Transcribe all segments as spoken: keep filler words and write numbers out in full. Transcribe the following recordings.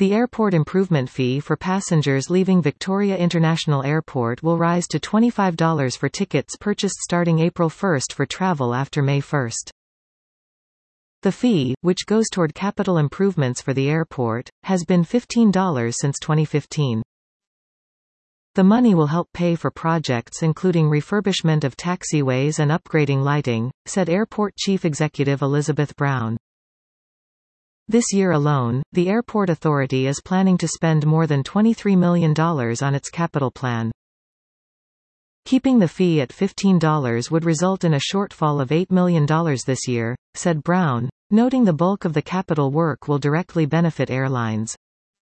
The airport improvement fee for passengers leaving Victoria International Airport will rise to twenty-five dollars for tickets purchased starting April first for travel after May first. The fee, which goes toward capital improvements for the airport, has been fifteen dollars since twenty fifteen. The money will help pay for projects including refurbishment of taxiways and upgrading lighting, said Airport Chief Executive Elizabeth Brown. This year alone, the Airport Authority is planning to spend more than twenty-three million dollars on its capital plan. Keeping the fee at fifteen dollars would result in a shortfall of eight million dollars this year, said Brown, noting the bulk of the capital work will directly benefit airlines.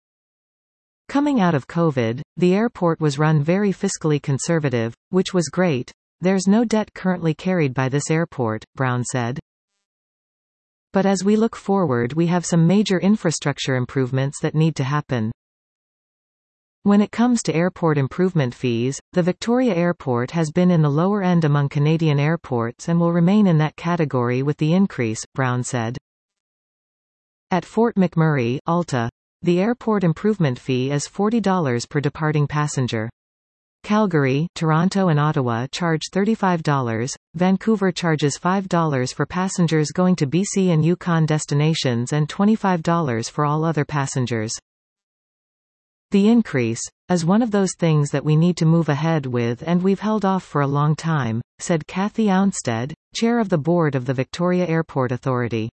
Coming out of COVID, the airport was run very fiscally conservative, which was great. There's no debt currently carried by this airport, Brown said. But as we look forward, we have some major infrastructure improvements that need to happen. When it comes to airport improvement fees, the Victoria Airport has been in the lower end among Canadian airports and will remain in that category with the increase, Brown said. At Fort McMurray, Alta, the airport improvement fee is forty dollars per departing passenger. Calgary, Toronto and Ottawa charge thirty-five dollars, Vancouver charges five dollars for passengers going to B C and Yukon destinations and twenty-five dollars for all other passengers. The increase is one of those things that we need to move ahead with and we've held off for a long time, said Kathy Ounstead, chair of the board of the Victoria Airport Authority.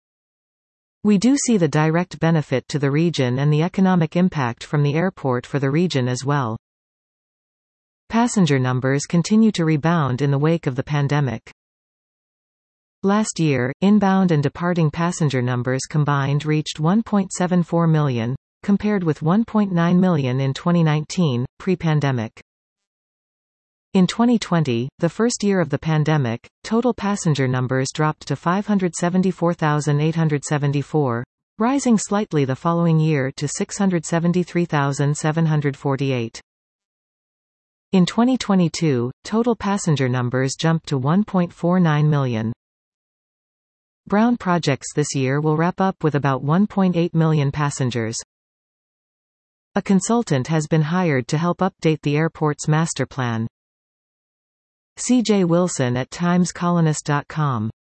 We do see the direct benefit to the region and the economic impact from the airport for the region as well. Passenger numbers continue to rebound in the wake of the pandemic. Last year, inbound and departing passenger numbers combined reached one point seven four million, compared with one point nine million in twenty nineteen, pre-pandemic. In twenty twenty, the first year of the pandemic, total passenger numbers dropped to five hundred seventy-four thousand eight hundred seventy-four, rising slightly the following year to six hundred seventy-three thousand seven hundred forty-eight. In twenty twenty-two, total passenger numbers jumped to one point four nine million. Brown projects this year will wrap up with about one point eight million passengers. A consultant has been hired to help update the airport's master plan. C J Wilson at times colonist dot com